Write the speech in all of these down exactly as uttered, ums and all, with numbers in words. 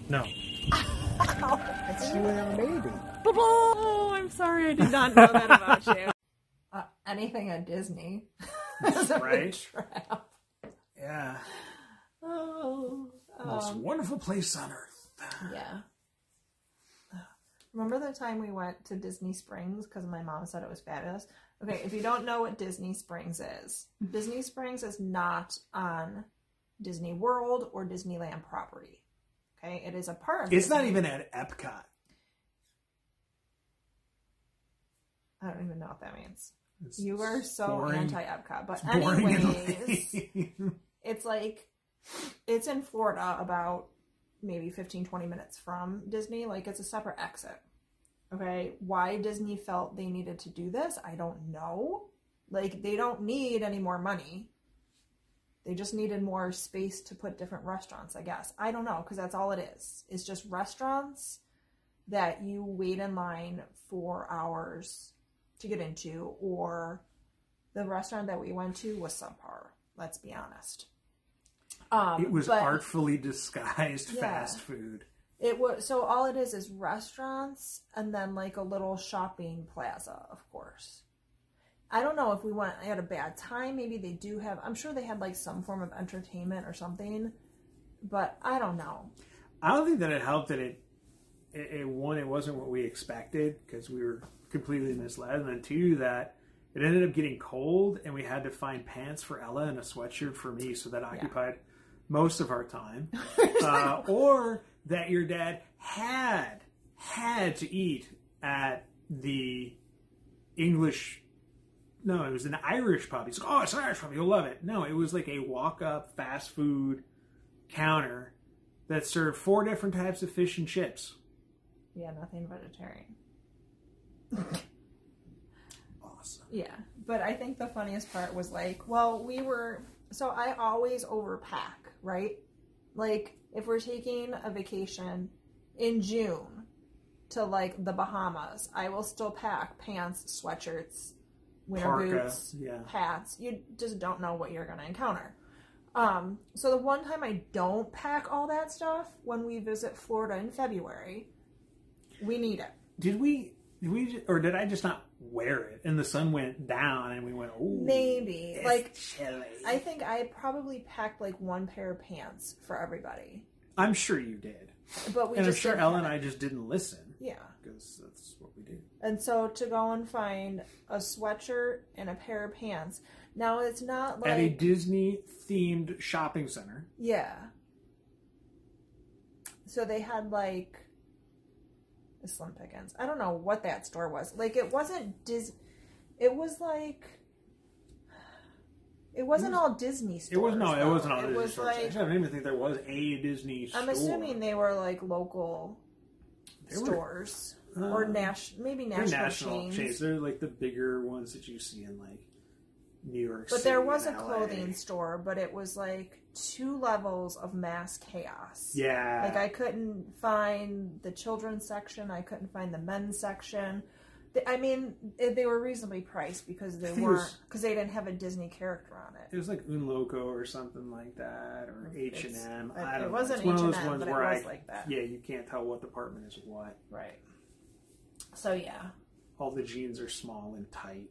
No. It's you and a baby. Oh, I'm sorry. I did not know that about you. Uh, anything at Disney. Right? Trap. Yeah. Oh. Most Um, wonderful place on earth. yeah. Remember the time we went to Disney Springs because my mom said it was fabulous? Okay, if you don't know what Disney Springs is, Disney Springs is not on Disney World or Disneyland property. Okay, it is a part of It's Disney. not even at Epcot. I don't even know what that means. It's You are so boring. anti-Epcot. But It's boring and anyways, lame. it's like, it's in Florida about maybe fifteen, twenty minutes from Disney. Like, it's a separate exit. Okay, why Disney felt they needed to do this, I don't know. Like, they don't need any more money. They just needed more space to put different restaurants, I guess. I don't know, because that's all it is. It's just restaurants that you wait in line for hours to get into, or the restaurant that we went to was subpar, let's be honest. Um, It was but artfully disguised Yeah. fast food. It was, so all it is is restaurants and then like a little shopping plaza, of course. I don't know if we went at a bad time. Maybe they do have, I'm sure they had like some form of entertainment or something, but I don't know. I don't think that it helped that it, it, it one, it wasn't what we expected because we were completely misled. And then two, that it ended up getting cold and we had to find pants for Ella and a sweatshirt for me. So that occupied most of our time. uh, or that your dad had, had to eat at the English, no, it was an Irish pub. He's like, oh, it's an Irish pub. You'll love it. No, it was like a walk-up fast food counter that served four different types of fish and chips. Yeah, nothing vegetarian. Awesome. Yeah, but I think the funniest part was like, well, we were, so I always overpack, right? Like, if we're taking a vacation in June to like the Bahamas, I will still pack pants, sweatshirts, winter Parka, boots, yeah. hats. You just don't know what you're going to encounter. Um, so the one time I don't pack all that stuff, when we visit Florida in February, we need it. Did we, did we, or did I just not wear it and the sun went down and we went, ooh. Maybe. It's Like, chilly. I think I probably packed like one pair of pants for everybody. I'm sure you did. But we and I'm just sure didn't Ellen have and it. I just didn't listen. Yeah. Because that's what we do. And so to go and find a sweatshirt and a pair of pants. Now it's not like At a Disney themed shopping center. yeah. So they had like the Slim Pickens. I don't know what that store was. Like it wasn't Dis. It was like it wasn't It was- all Disney stores. It was no, it though. wasn't all It Disney was stores. like Actually, I don't even think there was a Disney store. I'm assuming they were like local They were- stores uh, or national, maybe They're national, national chains. chains. They're like the bigger ones that you see in like New York But City. there was a and L A. clothing store, but it was like two levels of mass chaos. Yeah. Like I couldn't find the children's section. I couldn't find the men's section. They, I mean, they they were reasonably priced because they I think it weren't was- because they didn't have a Disney character on it. It was like Un Loco or something like that, or H and M. It's- I it don't wasn't know. It's one of H and those M, ones but it where was I, like that. yeah, you can't tell what department is what. Right. So yeah. All the jeans are small and tight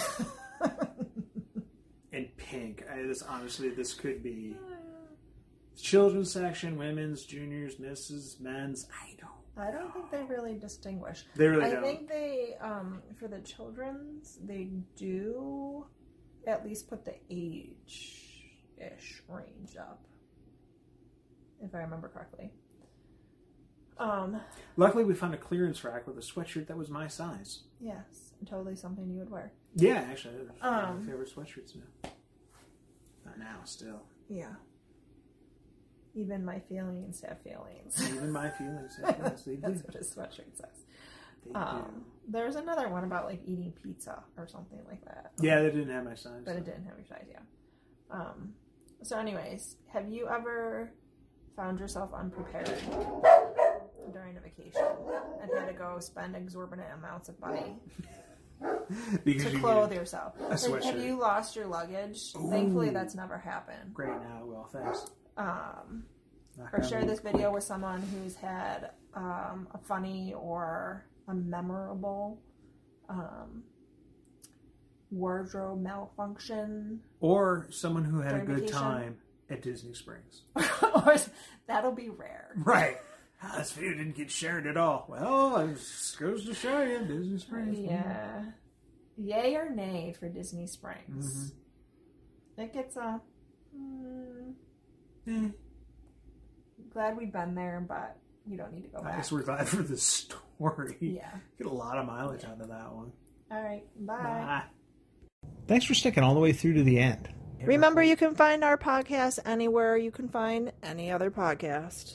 and pink. I, this honestly, this could be children's section, women's, juniors, misses, men's. I don't. I don't think they really distinguish. They really I don't. think they, um, for the children's, they do at least put the age-ish range up, if I remember correctly. Um, Luckily, we found a clearance rack with a sweatshirt that was my size. yes, totally something you would wear. Yeah, actually, that's one of Um, my favorite sweatshirts now. Not now, still. Yeah. Even my feelings have feelings. Even my feelings, yes, they do. That's what his sweatshirt says. They Um, there's another one about like eating pizza or something like that. do. Yeah, they didn't have my size. But it didn't have your size, yeah. Um, so anyways, have you ever found yourself unprepared during a vacation and had to go spend exorbitant amounts of money because to you clothe needed yourself? a Like, have sweatshirt. you lost your luggage? Ooh. Thankfully, that's never happened. Great now, well, thanks. Um, or share this video with someone who's had um, a funny or a memorable um, wardrobe malfunction. Or someone who had a good vacation. time at Disney Springs. Or that'll be rare. Right. Oh, this video didn't get shared at all. Well, it just goes to show you, Disney Springs. Yeah. Yay or nay for Disney Springs? Mm-hmm. It gets a... Mm, eh. Glad we've been there, but we don't need to go back. I guess we're glad for the story. Yeah. Get a lot of mileage out of that one. All right. Bye. Bye. Thanks for sticking all the way through to the end. Remember, you can find our podcast anywhere you can find any other podcast.